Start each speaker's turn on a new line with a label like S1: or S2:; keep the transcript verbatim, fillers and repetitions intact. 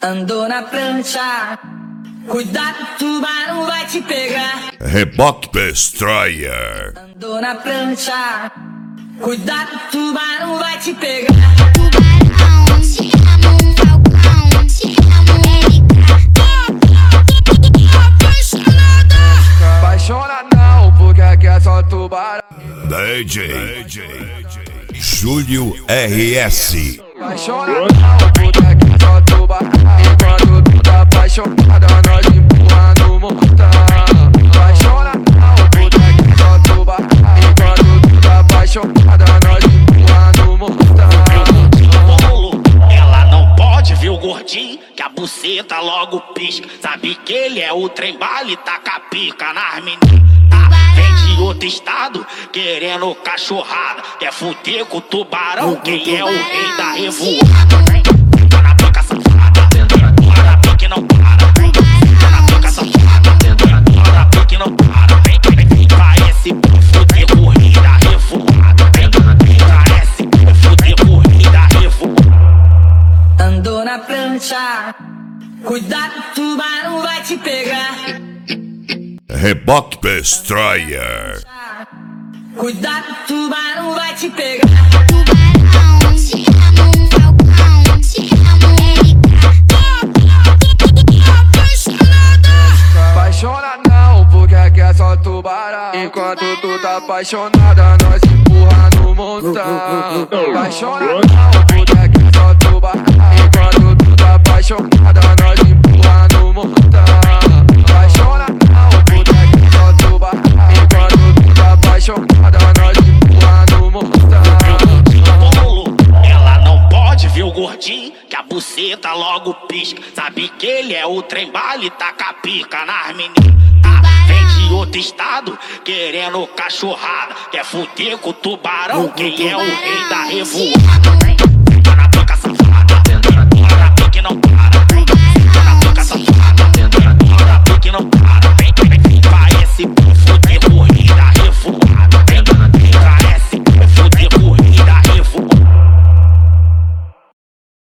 S1: Andou na prancha, cuidado, tubarão vai te pegar.
S2: Reboque Destroyer.
S1: Andou na prancha, cuidado, tubarão vai te pegar.
S3: Tubarão, te amo, falcão, te amo, apaixonada.
S4: Apaixonadão, porque aqui é só tubarão.
S2: D J, D J Júlio R S.
S4: Apaixonadão, porque aqui é só tubarão. Enquanto tu tá apaixonada, nós empurra no montão. Apaixonadão, porque aqui é só tubarão. Enquanto tu tá apaixonada, nós empurra no montão.
S5: Ela não pode ver o gordinho, que a buceta logo pisca. Sabe que ele é o trem bala e taca pica nas meninas. Vem de outro estado, querendo cachorrada. Quer fuder com o tubarão, quem é o rei da revoada. Tá na pica safada, tá na pique não para. Tá na pica safada, tá na pique não para. Vem, vem, vem, parece fuder com o rei da revoada. Vem, parece fuder com o rei da revoada.
S1: Andou na prancha, cuidado, tubarão vai te pegar.
S2: Reboque Destroyer.
S1: Cuidado, tubarão vai te pegar.
S3: Tubarão, te amo, falcão, te amo, apaixonada.
S4: Apaixonadão, porque aqui é só tubarão. Enquanto tu tá apaixonada, nós empurra no montão. Apaixonadão, porque aqui é só tubarão. Enquanto tu tá apaixonada, nós empurra no montão. Apaixonadão, porque aqui é só tubarão. Enquanto tu tá apaixonada, nós empurra no montão.
S5: Ela não pode ver o gordinho, que a buceta logo pisca. Sabe que ele é o trem bala e taca pica nas meninas. Vem de outro estado, querendo cachorrada. Quer fuder com o tubarão, quem é o rei da revoada.